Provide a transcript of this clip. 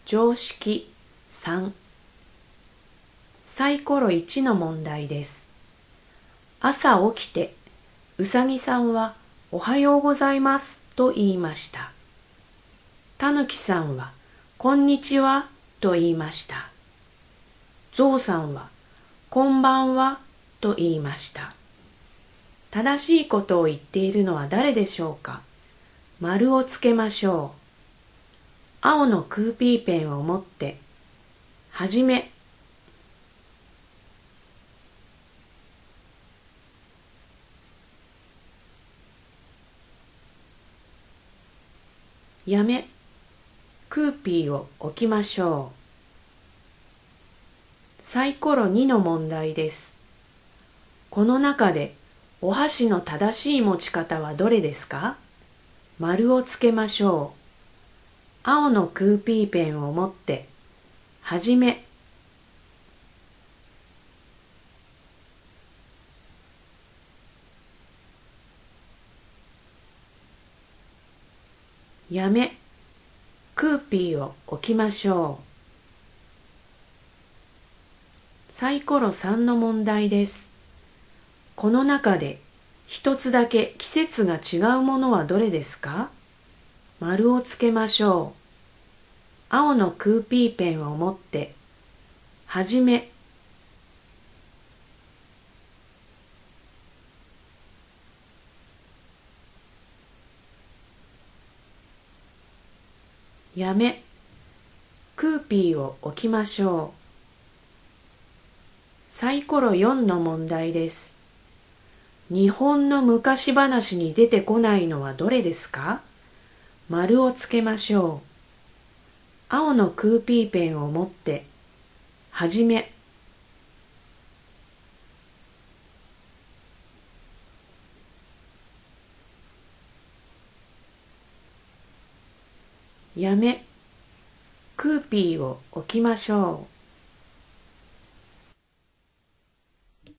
常識3。サイコロ1の問題です。朝起きて、うさぎさんはおはようございますと言いました。たぬきさんはこんにちはと言いました。ぞうさんはこんばんはと言いました。正しいことを言っているのは誰でしょうか。丸をつけましょう。青のクーピーペンを持って、はじめ。やめ。クーピーを置きましょう。サイコロ2の問題です。この中でお箸の正しい持ち方はどれですか。丸をつけましょう。青のクーピーペンを持って、はじめ。やめ。クーピーを置きましょう。サイコロ3の問題です。この中で一つだけ季節が違うものはどれですか。丸をつけましょう。青のクーピーペンを持って、はじめ。やめ。クーピーを置きましょう。サイコロ4の問題です。日本の昔話に出てこないのはどれですか。丸をつけましょう。青のクーピーペンを持って、はじめ。やめ。クーピーを置きましょう。